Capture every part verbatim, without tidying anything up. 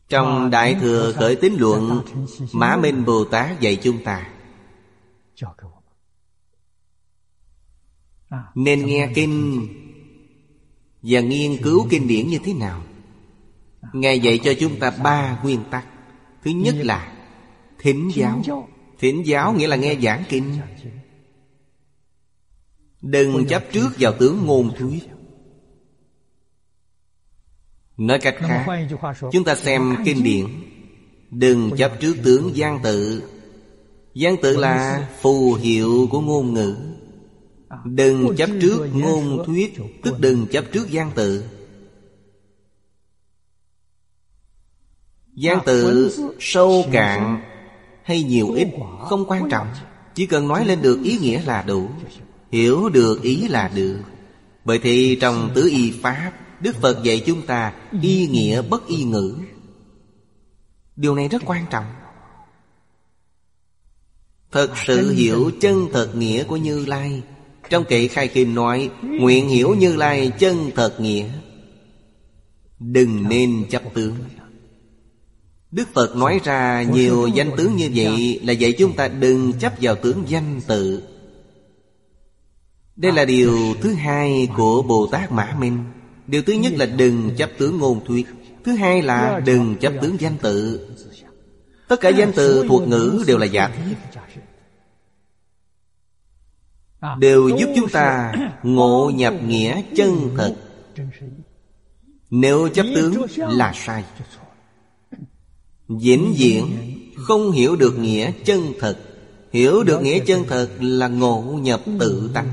Trong Đại Thừa Khởi Tín Luận, Mã Minh Bồ Tát dạy chúng ta nên nghe kinh và nghiên cứu kinh điển như thế nào. Ngài dạy cho chúng ta ba nguyên tắc. Thứ nhất là thính giáo. Thính giáo nghĩa là nghe giảng kinh. Đừng chấp trước vào tướng ngôn thuyết. Nói cách khác, chúng ta xem kinh điển, đừng chấp trước tướng văn tự. Văn tự là phù hiệu của ngôn ngữ. Đừng chấp trước ngôn thuyết, tức đừng chấp trước văn tự. Văn tự sâu cạn hay nhiều ít không quan trọng, chỉ cần nói lên được ý nghĩa là đủ, hiểu được ý là được. Bởi thì trong tứ y pháp, Đức Phật dạy chúng ta y nghĩa bất y ngữ. Điều này rất quan trọng. Thật sự hiểu chân thật nghĩa của Như Lai. Trong Kệ Khai Kinh nói, nguyện hiểu Như Lai chân thật nghĩa, đừng nên chấp tướng. Đức Phật nói ra nhiều danh tướng như vậy là dạy chúng ta đừng chấp vào tướng danh tự. Đây là điều thứ hai của Bồ Tát Mã Minh. Điều thứ nhất là đừng chấp tướng ngôn thuyết. Thứ hai là đừng chấp tướng danh tự. Tất cả danh từ thuật ngữ đều là giả thiết, đều giúp chúng ta ngộ nhập nghĩa chân thật. Nếu chấp tướng là sai, vĩnh viễn không hiểu được nghĩa chân thật. Hiểu được nghĩa chân thật là ngộ nhập tự tánh.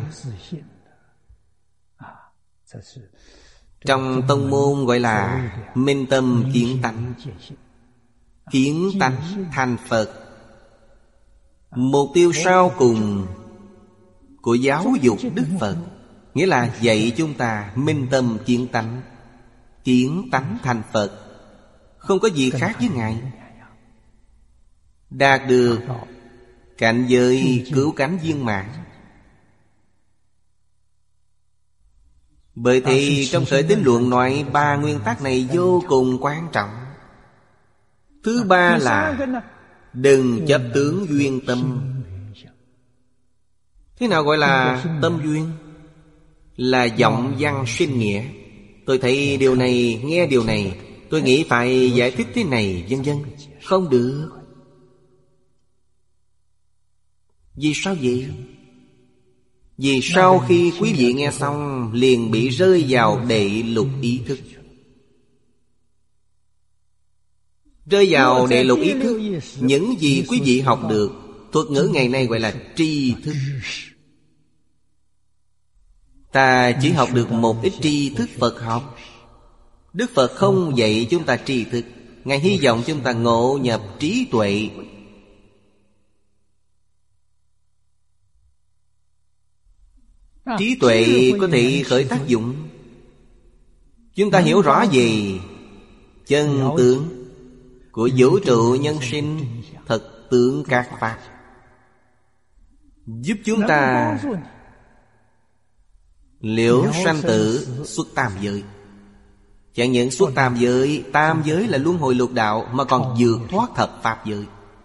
Trong tông môn gọi là minh tâm kiến tánh. Kiến tánh thành Phật. Mục tiêu sau cùng của giáo dục Đức Phật nghĩa là dạy chúng ta minh tâm kiến tánh. Kiến tánh thành Phật, không có gì khác với Ngài. Đạt được cảnh giới cứu cánh viên mãn. Bởi thì trong Khởi Tín Luận nói ba nguyên tắc này vô cùng quan trọng. Thứ ba là đừng chấp tướng duyên tâm. Thế nào gọi là tâm duyên? Là vọng văn sinh nghĩa. Tôi thấy điều này, nghe điều này, tôi nghĩ phải giải thích thế này, vân vân. Không được. Vì sao vậy? Vì sau khi quý vị nghe xong liền bị rơi vào đệ lục ý thức. Rơi vào đệ lục ý thức, những gì quý vị học được, thuật ngữ ngày nay gọi là tri thức. Ta chỉ học được một ít tri thức Phật học. Đức Phật không dạy chúng ta tri thức. Ngài hy vọng chúng ta ngộ nhập trí tuệ. Trí tuệ có thể khởi tác dụng. Chúng ta hiểu rõ về chân tướng của vũ trụ nhân sinh, thật tướng các pháp, giúp chúng ta liễu sanh tử xuất tam giới. Chẳng những xuất tam giới, tam giới là luân hồi lục đạo, mà còn vượt thoát thập pháp giới.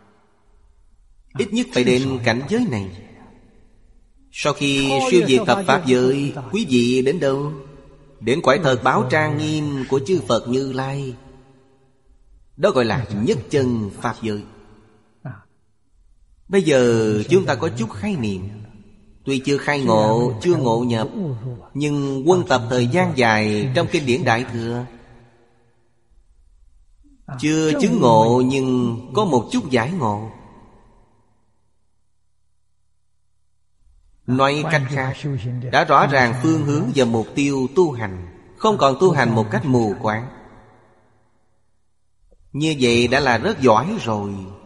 Ít nhất phải đến cảnh giới này. Sau khi siêu diệt thập pháp giới, quý vị đến đâu? Đến cõi thật báo trang nghiêm của chư Phật Như Lai. Đó gọi là nhất chân pháp giới. Bây giờ chúng ta có chút khái niệm. Tuy chưa khai ngộ, chưa ngộ nhập, nhưng quân tập thời gian dài trong kinh điển Đại Thừa, chưa chứng ngộ nhưng có một chút giải ngộ. Nói cách khác, đã rõ ràng phương hướng và mục tiêu tu hành, không còn tu hành một cách mù quáng. Như vậy đã là rất giỏi rồi.